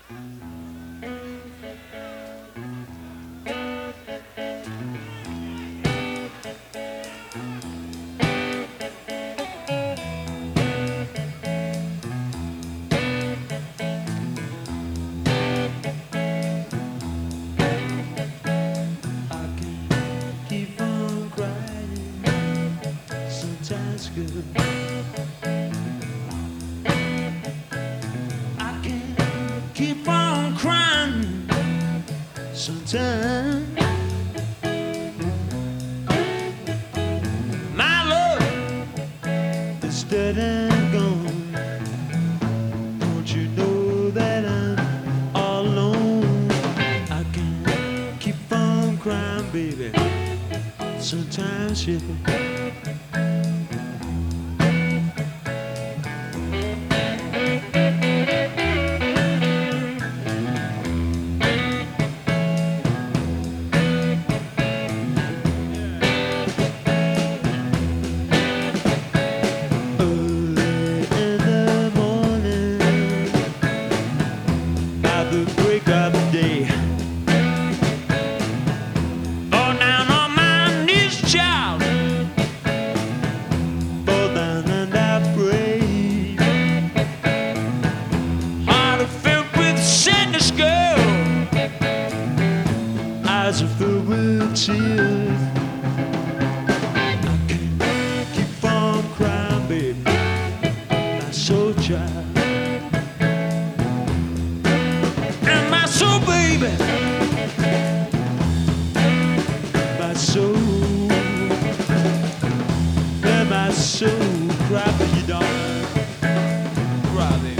Keep on crying, sometimes good. I can keep on crying, sometimes. My love is dead and gone. Don't you know that I'm all alone? I can keep on crying, baby. Sometimes, yeah. Early in the morning, at the break of day, fall down on my knees, child. Fall down and I pray. Heart filled with sadness, girl. Eyes are filled with tears. I can't keep on crying, baby. My soul, child. And my soul, baby. My soul. And my soul. Cry for you, darling. Cry, baby.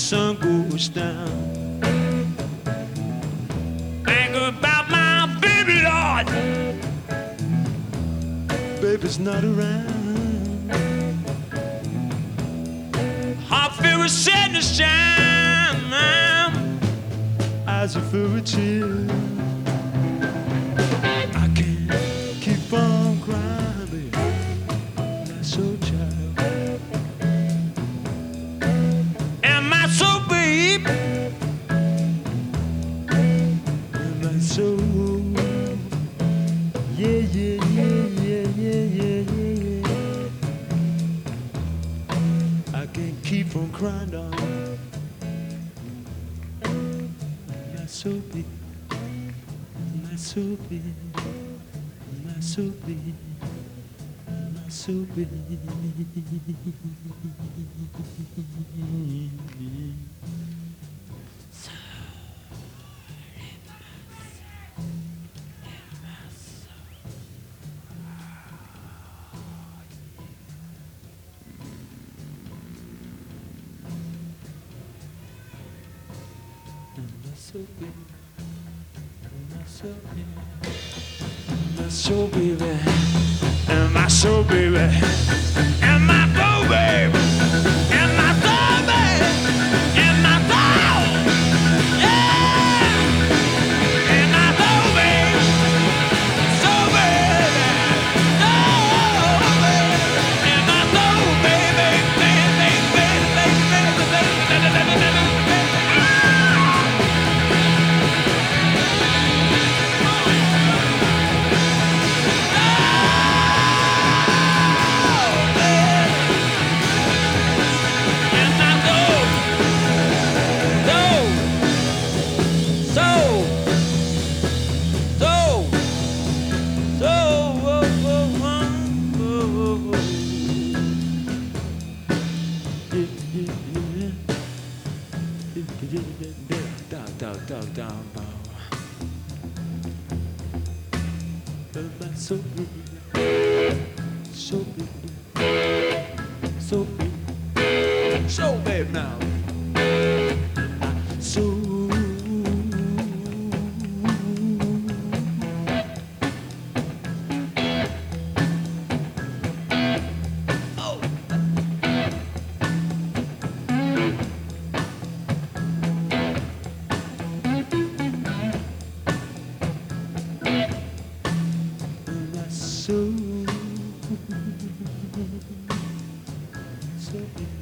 sun goes down. Think about my baby, Lord. Baby's not around. Heart filled with sadness, time. Eyes are filled with tears. I can't keep on crying, baby. That's so child. Am I so babe? Am I so? Yeah, yeah, yeah, yeah, yeah, yeah, yeah. I can't keep from crying, darling. I'm not so big. I'm not so big. I'm not so big. I'm not so big. So big, I'm so big, I'm so baby, am I so baby, am I so baby, am I so baby, am I so, yeah, am I so baby, so baby, am I so baby, baby, baby, baby. So big, so big, so big, so big now. So. So, so